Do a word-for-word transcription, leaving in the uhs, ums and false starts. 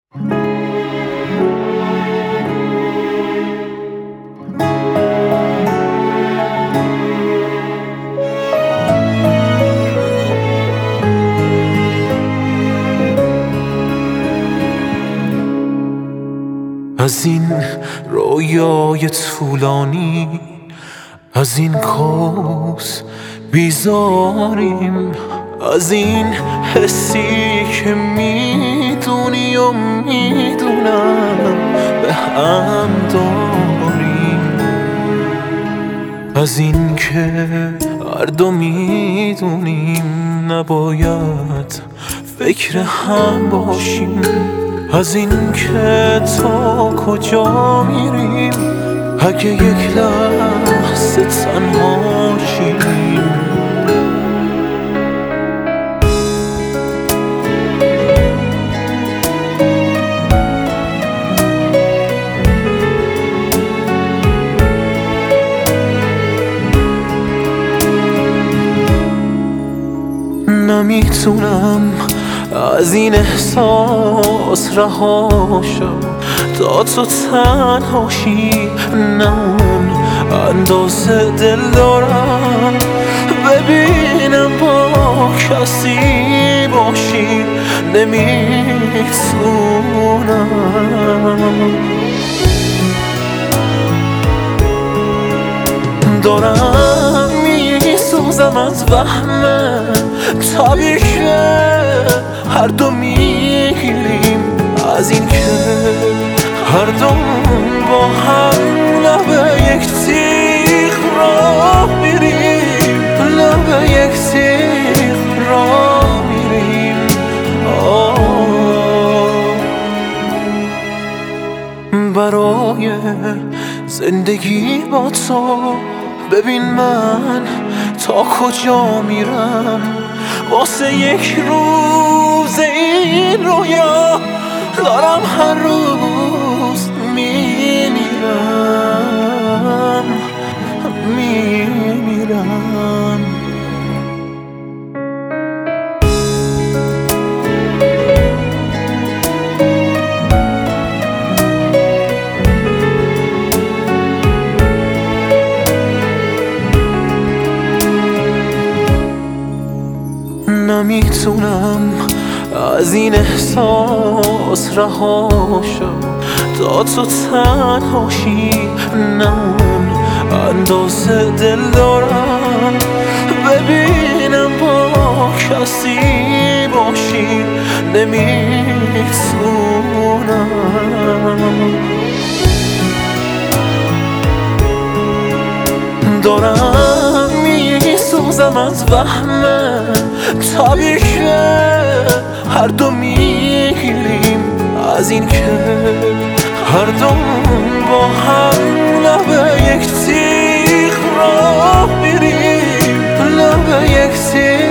از این رویای طولانی، از این کوس بیزاریم، از این حسی که میدونی و میدونم به هم داریم، از این که هر دو میدونیم نباید فکر هم باشیم، از این که تا کجا میریم اگه یک لحظه تنها شیم. نمیتونم از این احساس رهاشم تا تو تنهاشی، نه اون اندازه دل دارم ببینم با کسی باشی، نمیتونم. دارم میسوزم از وهمه طبیعی که هر دو میگیریم، از این که هر دو با هم لبه یک تیغ را میریم، لبه یک تیغ را میریم. برای زندگی با تو ببین من تا کجا میرم، واسه یک روز این رویا دارم هر روز میمیرم میمیرم. نمیتونم از این احساس رهاشم تا تو تنهاشی، نه اون اندازه دل دارم ببینم با کسی باشی، نمیتونم. دارم میسوزم از وهمه طبیعی که هر دو میگیریم، از این که هر دو با هم لبه یک تیغ را میریم، لبه یک تیغ